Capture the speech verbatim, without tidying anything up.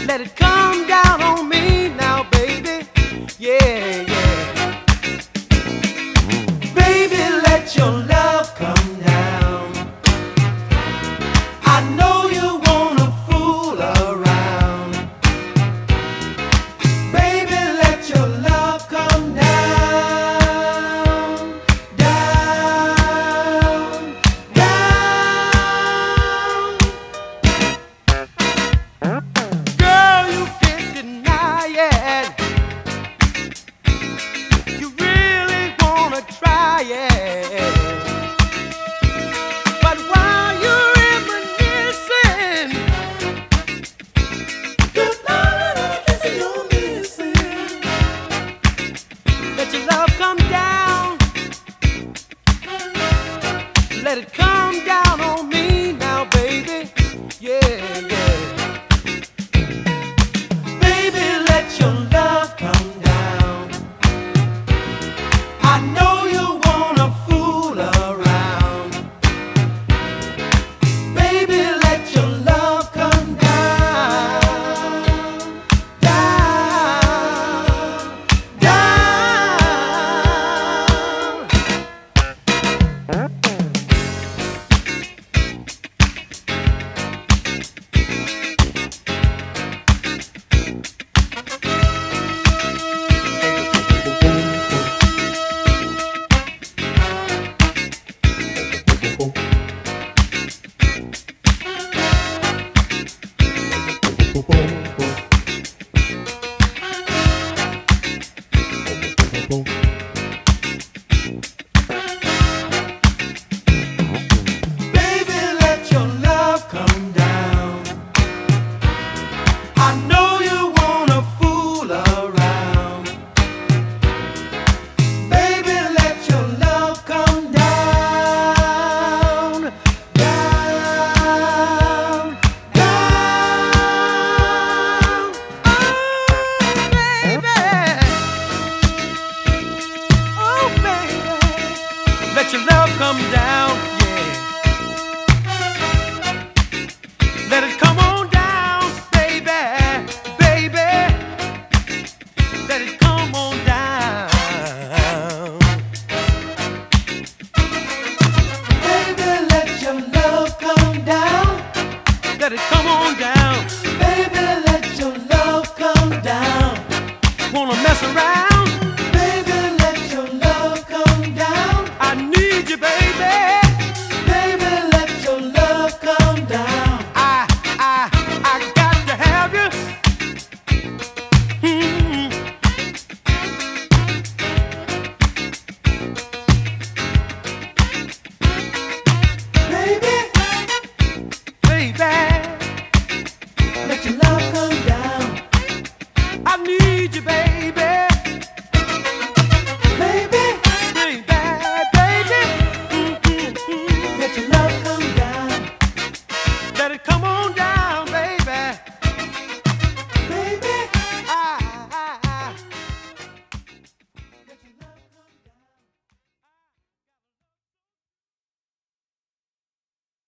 Let it come down on me now, baby. Yeah, yeah. Baby, let your love come down. I know you wanna fool around. Baby, let your love come down. Down, down. Girl, you can't deny it. You really wanna try it. But while you're reminiscing, good night and a kiss you're missing. Let your love come down. Let it come down on me now, baby. Yeah, yeah. Baby, let your love come down. I know you wanna fool around. Baby, let your love come down. Down, down. Baby, let your love come down. I know you wanna fool around. Baby, let your love come down. Down, down. Oh, baby. Oh, baby. Let your love come down, yeah. Let it come on down, baby, baby. Let it come on down. Baby, let your love come down. Let it come on